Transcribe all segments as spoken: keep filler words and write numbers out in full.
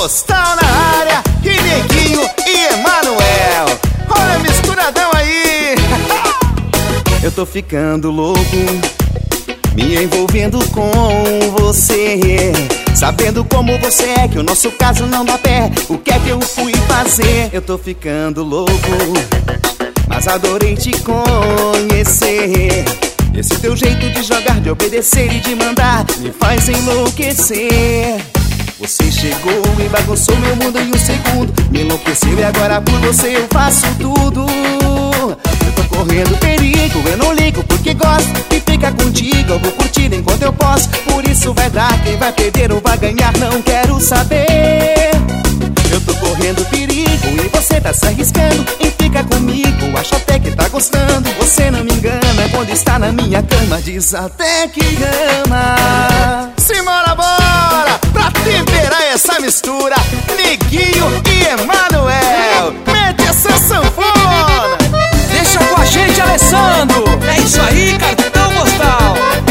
postal na área, e Neguinho e Emanuel. Olha, misturadão aí. Eu tô ficando louco, me envolvendo com você, sabendo como você é, que o nosso caso não dá pé. O que é que eu fui fazer? Eu tô ficando louco, mas adorei te conhecer. Esse teu jeito de jogar, de obedecer e de mandar me faz enlouquecer. Você chegou e bagunçou meu mundo em um segundo, me enlouqueceu e agora por você eu faço tudo. Eu tô correndo perigo, eu não ligo porque gosto de ficar contigo. Eu vou curtir enquanto eu posso, por isso vai dar. Quem vai perder ou vai ganhar não quero saber. Eu tô correndo perigo e você tá se arriscando em ficar comigo. Acho até que tá gostando, você não me engana. Quando está na minha cama diz até que ama. Simbora, bora, pra temperar essa mistura, Neguinho e Emanuel. Mete essa sanfona. Deixa com a gente, Alessandro. É isso aí, cartão postal.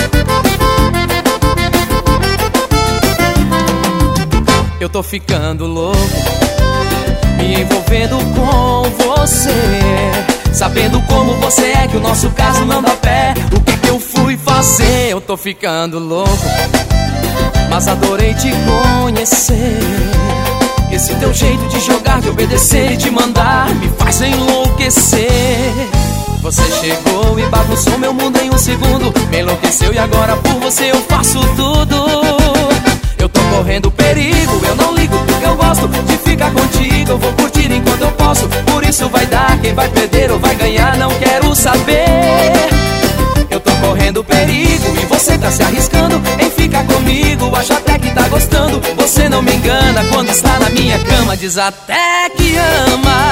Eu tô ficando louco, me envolvendo com você, sabendo como você é, que o nosso caso não dá pé. O que que eu fui fazer? Eu tô ficando louco, mas adorei te conhecer. Esse teu jeito de jogar, de obedecer e de mandar me faz enlouquecer. Você chegou e bagunçou meu mundo em um segundo, me enlouqueceu e agora por você eu faço tudo. Eu tô correndo perigo, eu não ligo porque eu gosto de ficar contigo. Eu vou curtir enquanto eu posso, por isso vai dar. Quem vai perder ou vai ganhar não quero saber. Eu tô correndo perigo e você tá se arriscando em ficar comigo. Acho até que tá gostando, você não me engana. Quando está na minha cama diz até que ama.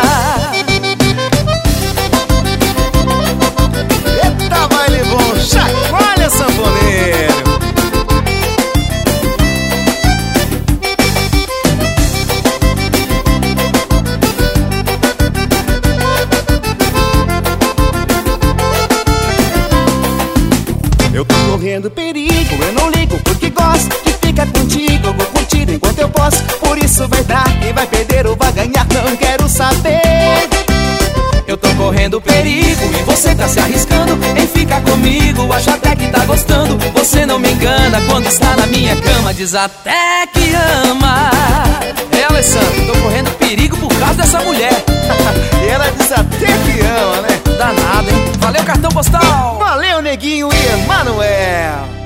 Eita, baile bom, chacoalha, sanfoneiro. Eu tô correndo perigo, eu não ligo porque gosto de ficar contigo. Eu vou curtir enquanto eu posso, por isso vai dar. Quem vai perder ou vai ganhar não quero saber. Eu tô correndo perigo e você tá se arriscando em ficar comigo. Acho até que tá gostando, você não me engana. Quando está na minha cama diz até que ama. É, Alessandro, tô correndo perigo por causa dessa mulher. E ela diz até que ama, né? Danado, hein? Valeu, cartão postal. Valeu, Neguinho e Emanuel.